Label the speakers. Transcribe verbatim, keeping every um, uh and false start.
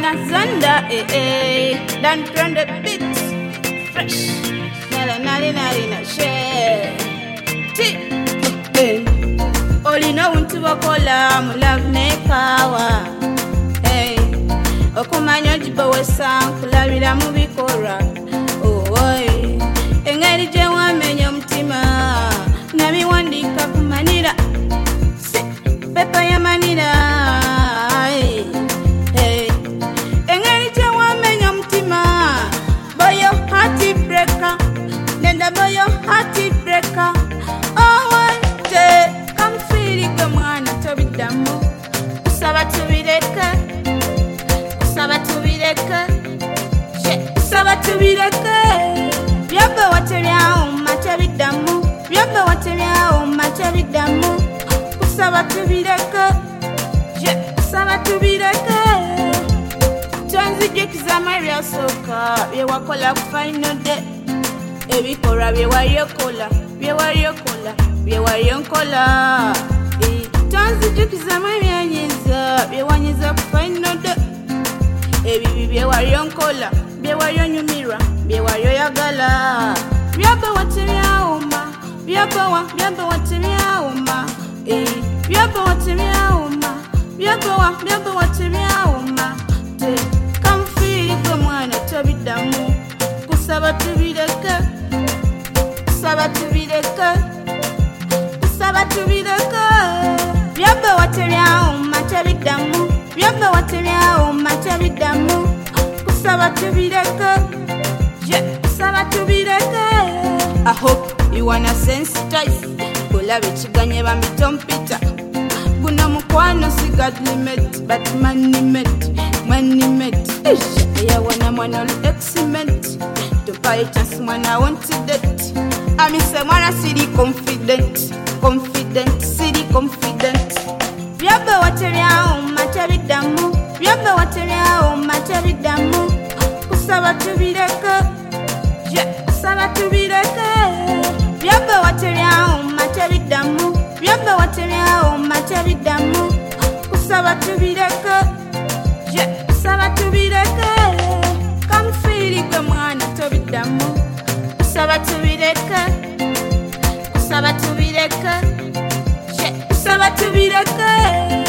Speaker 1: Zanda, eh, eh. Done from the beat. Fresh. Nala, nala, nala, nala, share. Tea. Eh. Olina untu wakola, mu love ne power. Hey. Okumanya jiba wesa, kulabira mu bikora. Oh, oi. Engeri je wamenya mutima. Nami wandika kumanira. Si. Pepa ya manira. Hey. Hey. Engeri je wamenya mutima. Boyo hearty breaker. Nenda boyo hearty breaker. Oh, one day. Come feel it, come on, to be done. Saba to be the cut. Saba to be the cut. Saba to be the cut. Yabba what a meow, much of it done. Yabba what a meow, much of it done. Saba to be the cut. Saba to be the cut. Transit jacks are my real soca. We walk all up fine no day. Every cora, we were your cola. We were your cola. We were your cola. Tanzi jukiza mami anyiza. We wanyiza fine no day. Ebi we were your cola. We were your new mirror. We were your gala. We are what we are, Oma. We are what we are what we are, Oma. We are what we are, Oma. We are what we are what we are, Oma. Come feel it, come on, to be done. Kusaba to be the girl. Saba to be the girl. Saba to be the girl. Yabba what we are, much of it done. Yabba what we are, much of it done. Saba to be the girl. Yeah, Saba to be the girl. I hope you wanna sensitize. Kula bichiganye bamitompita. Guna mukwano si God limit, but money met, money met. Ish, ya wana mwana olu excellent. To buy a chance when I wanted it. I miss a mwana city confident, confident, city confident. Yabba what we are, much of it done. Yabba what we are, much of it done. Kusaba to be the girl. Yeah, Saba to be the girl. Yabba what we are, much of it done. Yabba what we are, much of it done. Kusaba to be the girl. Yeah, Saba to be the girl. Come feel it, come on, to be done. Saba to be the girl. Saba to be the girl. Yeah, Saba to be the girl.